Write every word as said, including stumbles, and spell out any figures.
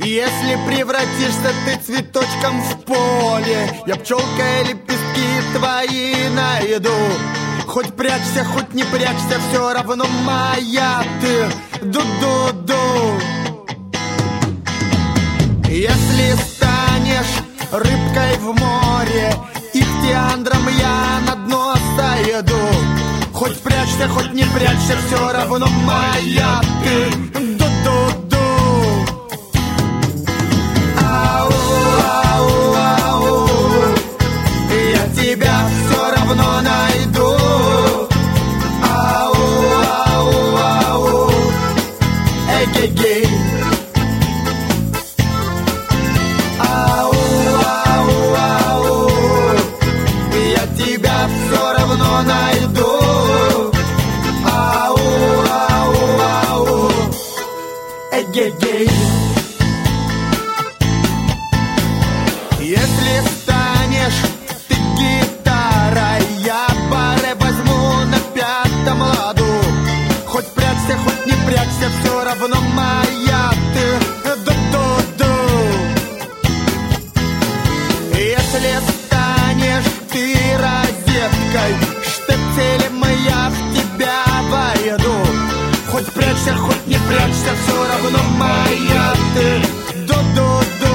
Если превратишься ты цветочком в поле, я пчелкой лепестки твои найду. Хоть прячься, хоть не прячься, все равно моя ты. Ду-ду-ду. Если станешь рыбкой в море, ихтиандром я на дно сойду. Хоть прячься, хоть не прячься, все равно моя ты. Ду-ду-ду. Ау, ау, ау, я тебя все равно найду. Ау, ау, ау, эй-гей-гей. Ау, ау, ау, я тебя все равно найду. Ау, ау, ау, эй-гей-гей. Если станешь ты гитарой, я баре возьму на пятом ладу. Хоть прячься, хоть не прячься, все равно моя ты. Ду-ду-ду. Если станешь ты розеткой, штепселем я в тебя войду. Хоть прячься, хоть не прячься, все равно моя ты. Ду-ду-ду.